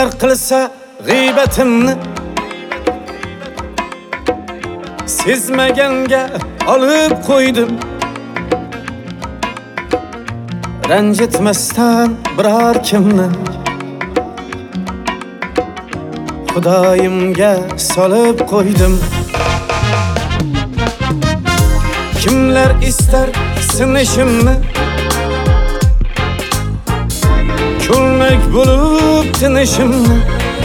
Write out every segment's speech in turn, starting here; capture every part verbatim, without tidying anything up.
Kimler qilsa g'iybatimni sezmaganga olib qo'ydim. Ranjitmasdan biror kimni Xudoyimga solib qo'ydim. Kimlar istar sinishimni Kulmak bo'lib tinishimni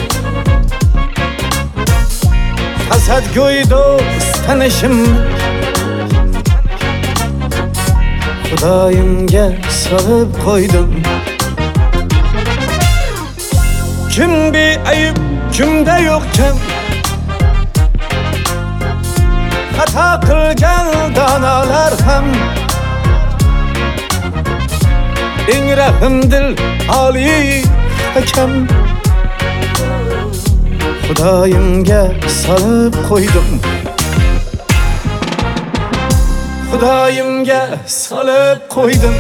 Hasadgo'y do'st tanishimni Xudoyimga solib qo'ydim. Kim beayb, kimda yo'q kim Xato qilgan donolar ham eng rahmdil oliy hakam Xudoyimga solib qo'ydim. Xudoyimga solib qo'ydim.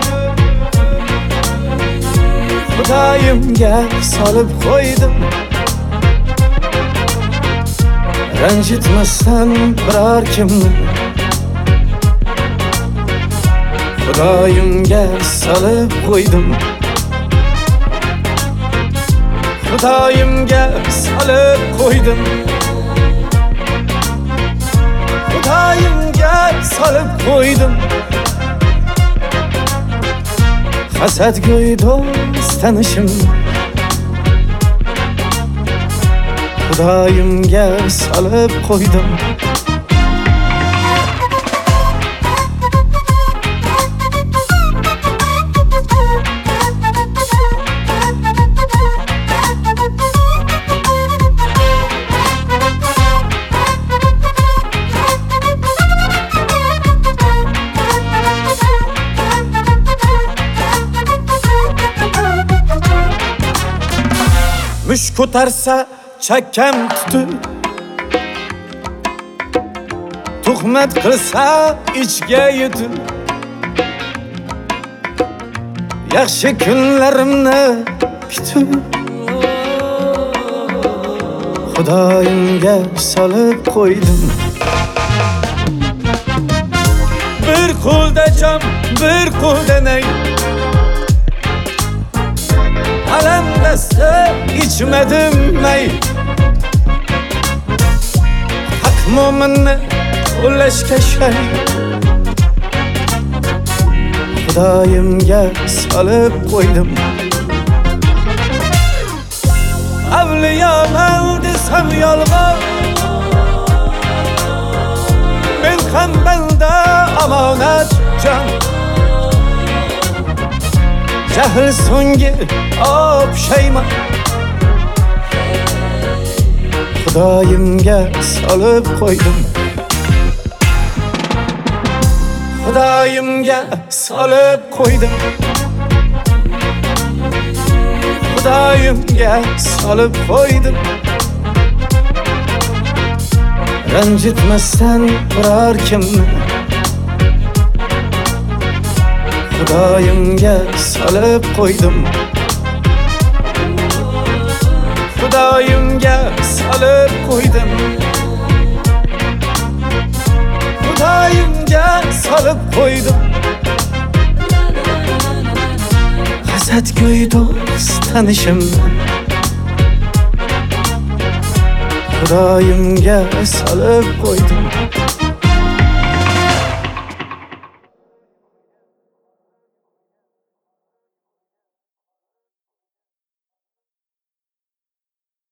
Xudoyimga solib qo'ydim. Ranjitmasdan biror kimni Xudoyimga solib qo'ydim. Xudoyimga solib qo'ydim. Xudoyimga solib qo'ydim. Hasadgo'y do'st tanishimni Xudoyimga solib qo'ydim. Mush ko'tarsa chakkam tutib tuhmat qilsa ichga yetib yaxshi kunlarimni kutib Xudoyimga solib qo'ydim. Bir qo'lda jam, bir qo'lda nay Alam dasta ichmadim may Haq mo'minni qo'llashga shay Xudoyimga solib qo'ydim. Avliyoman desam yolg'on Men ham banda omonat jon Jahl so'nggi opshayman Xudoyimga solib qo'ydim. Xudoyimga solib qo'ydim. Xudoyimga solib qo'ydim. Ranjitmasdan biror kimni Xudoyimga solib qo'ydim. Xudoyimga solib qo'ydim. Xudoyimga solib qo'ydim. Hasadgo'y do'st tanishimni Xudoyimga solib qo'ydim.